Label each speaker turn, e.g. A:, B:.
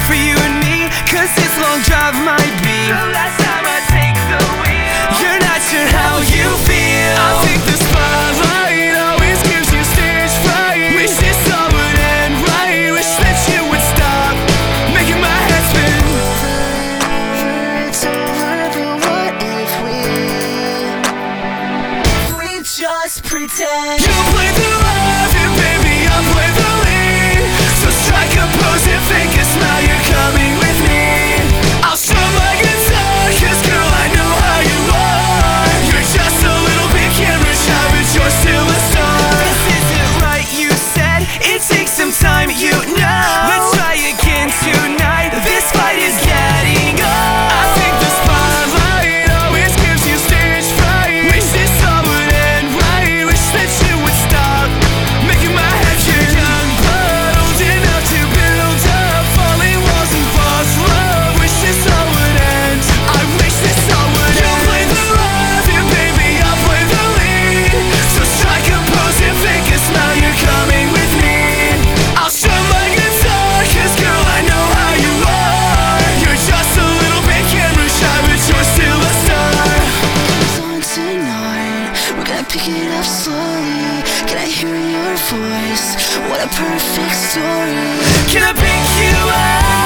A: for you and me, 'cause this long drive might be the last time I take the wheel. You're not sure how you feel. I think the spotlight always gives you stage fright. Wish this all would end right. Wish that you would stop making my head spin.
B: It's over, but what if we just pretend?
A: You play the love and baby I'll play the lead. So strike a pose and fake a smile, you're coming with me. I'll show my guitar, 'cause girl I know how you are. You're just a little bit camera shy, but you're still a star. This isn't right, you said. It takes some time, you know. Let's try again tonight. This fight is getting old. I think the spotlight always gives you stage fright. Wish this all would end right. Wish that you would stop making my head spin. Young blood, old enough to build up falling walls and false love. Wish this all would end. I wish this all would end. You play the love and baby I'll play the lead. So strike a pose and fake a smile, you're coming with me. I'll show my guitar, 'cause girl I know how you are. You're just a little bit camera shy, but you're still a star.
B: On tonight, we're gonna pick it up slowly. Can I hear your voice? What a perfect story.
A: Can I pick you up?